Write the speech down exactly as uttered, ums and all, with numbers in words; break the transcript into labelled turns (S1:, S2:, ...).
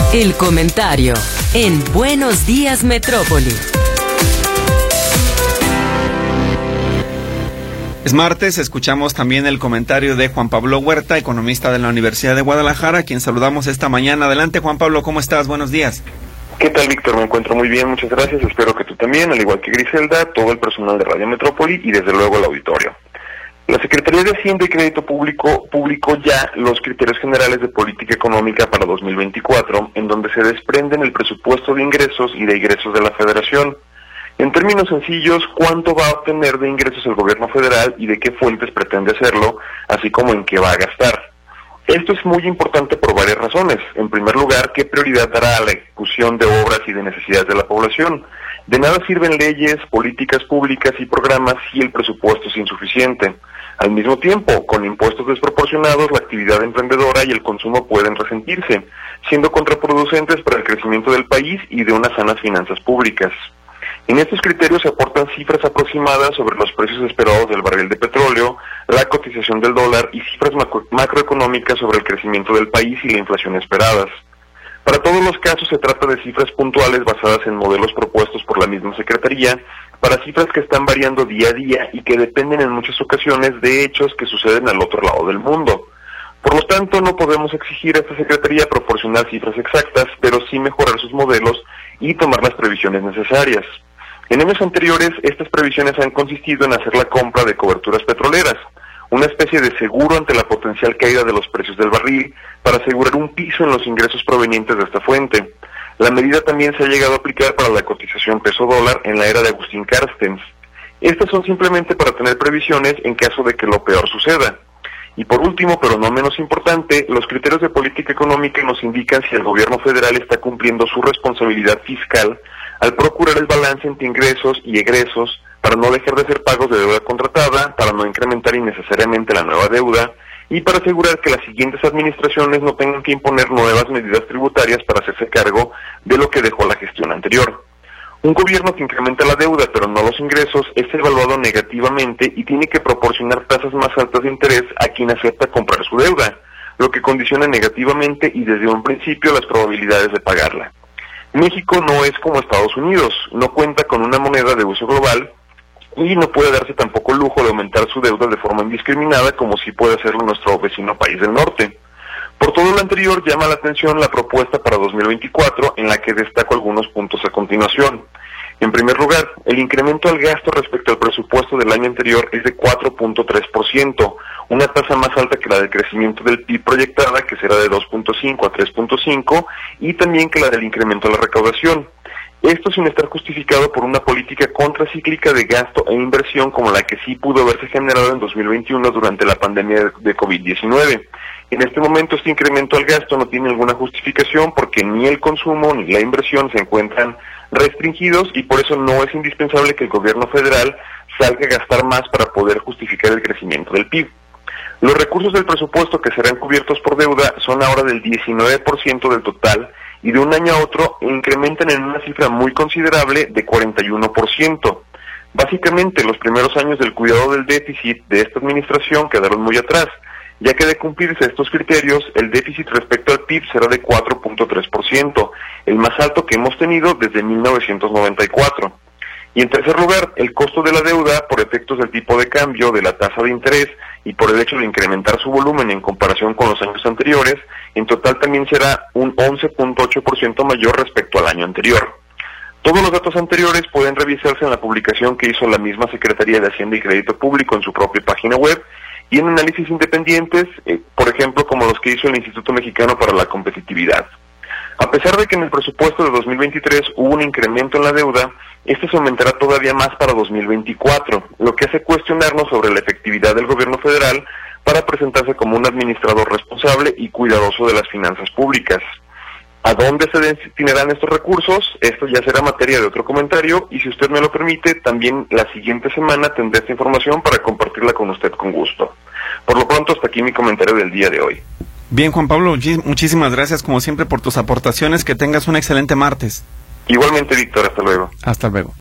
S1: El comentario en Buenos Días Metrópoli.
S2: Es martes, escuchamos también el comentario de Juan Pablo Huerta, economista de la Universidad de Guadalajara, a quien saludamos esta mañana. Adelante, Juan Pablo, ¿cómo estás? Buenos días.
S3: ¿Qué tal, Víctor? Me encuentro muy bien, muchas gracias. Espero que tú también, al igual que Griselda, todo el personal de Radio Metrópoli y desde luego el auditorio. La Secretaría de Hacienda y Crédito Público publicó ya los criterios generales de política económica para dos mil veinticuatro, en donde se desprenden el presupuesto de ingresos y de egresos de la Federación. En términos sencillos, cuánto va a obtener de ingresos el gobierno federal y de qué fuentes pretende hacerlo, así como en qué va a gastar. Esto es muy importante por varias razones. En primer lugar, qué prioridad dará a la ejecución de obras y de necesidades de la población. De nada sirven leyes, políticas públicas y programas si el presupuesto es insuficiente. Al mismo tiempo, con impuestos desproporcionados, la actividad emprendedora y el consumo pueden resentirse, siendo contraproducentes para el crecimiento del país y de unas sanas finanzas públicas. En estos criterios se aportan cifras aproximadas sobre los precios esperados del barril de petróleo, la cotización del dólar y cifras macro- macroeconómicas sobre el crecimiento del país y la inflación esperadas. Para todos los casos se trata de cifras puntuales basadas en modelos propuestos por la misma Secretaría, para cifras que están variando día a día y que dependen en muchas ocasiones de hechos que suceden al otro lado del mundo. Por lo tanto, no podemos exigir a esta Secretaría proporcionar cifras exactas, pero sí mejorar sus modelos y tomar las previsiones necesarias. En años anteriores, estas previsiones han consistido en hacer la compra de coberturas petroleras, una especie de seguro ante la potencial caída de los precios del barril, para asegurar un piso en los ingresos provenientes de esta fuente. La medida también se ha llegado a aplicar para la cotización peso-dólar en la era de Agustín Carstens. Estas son simplemente para tener previsiones en caso de que lo peor suceda. Y por último, pero no menos importante, los criterios de política económica nos indican si el gobierno federal está cumpliendo su responsabilidad fiscal al procurar el balance entre ingresos y egresos, para no dejar de hacer pagos de deuda contratada, para no incrementar innecesariamente la nueva deuda, y para asegurar que las siguientes administraciones no tengan que imponer nuevas medidas tributarias para hacerse cargo de lo que dejó la gestión anterior. Un gobierno que incrementa la deuda pero no los ingresos es evaluado negativamente y tiene que proporcionar tasas más altas de interés a quien acepta comprar su deuda, lo que condiciona negativamente y desde un principio las probabilidades de pagarla. México no es como Estados Unidos, no cuenta con una moneda de uso global y no puede darse tampoco el lujo de aumentar su deuda de forma indiscriminada como sí puede hacerlo nuestro vecino país del norte. Por todo lo anterior, llama la atención la propuesta para dos mil veinticuatro, en la que destaco algunos puntos a continuación. En primer lugar, el incremento al gasto respecto al presupuesto del año anterior es de cuatro punto tres por ciento, una tasa más alta que la del crecimiento del P I B proyectada, que será de dos punto cinco a tres punto cinco, y también que la del incremento a la recaudación. Esto sin estar justificado por una política contracíclica de gasto e inversión como la que sí pudo haberse generado en dos mil veintiuno durante la pandemia de COVID diecinueve. En este momento este incremento al gasto no tiene alguna justificación porque ni el consumo ni la inversión se encuentran restringidos y por eso no es indispensable que el gobierno federal salga a gastar más para poder justificar el crecimiento del P I B. Los recursos del presupuesto que serán cubiertos por deuda son ahora del diecinueve por ciento del total y de un año a otro incrementan en una cifra muy considerable de cuarenta y uno por ciento. Básicamente, los primeros años del cuidado del déficit de esta administración quedaron muy atrás, ya que de cumplirse estos criterios, el déficit respecto al P I B será de cuatro punto tres por ciento, el más alto que hemos tenido desde mil novecientos noventa y cuatro. Y en tercer lugar, el costo de la deuda, por efectos del tipo de cambio, de la tasa de interés y por el hecho de incrementar su volumen en comparación con los años anteriores, en total también será un once punto ocho por ciento mayor respecto al año anterior. Todos los datos anteriores pueden revisarse en la publicación que hizo la misma Secretaría de Hacienda y Crédito Público en su propia página web y en análisis independientes, eh, por ejemplo, como los que hizo el Instituto Mexicano para la Competitividad. A pesar de que en el presupuesto de dos mil veintitrés hubo un incremento en la deuda, este se aumentará todavía más para dos mil veinticuatro, lo que hace cuestionarnos sobre la efectividad del gobierno federal para presentarse como un administrador responsable y cuidadoso de las finanzas públicas. ¿A dónde se destinarán estos recursos? Esto ya será materia de otro comentario y si usted me lo permite, también la siguiente semana tendré esta información para compartirla con usted con gusto. Por lo pronto, hasta aquí mi comentario del día de hoy.
S2: Bien, Juan Pablo, muchísimas gracias como siempre por tus aportaciones. Que tengas un excelente martes.
S3: Igualmente, Víctor, hasta luego.
S2: Hasta luego.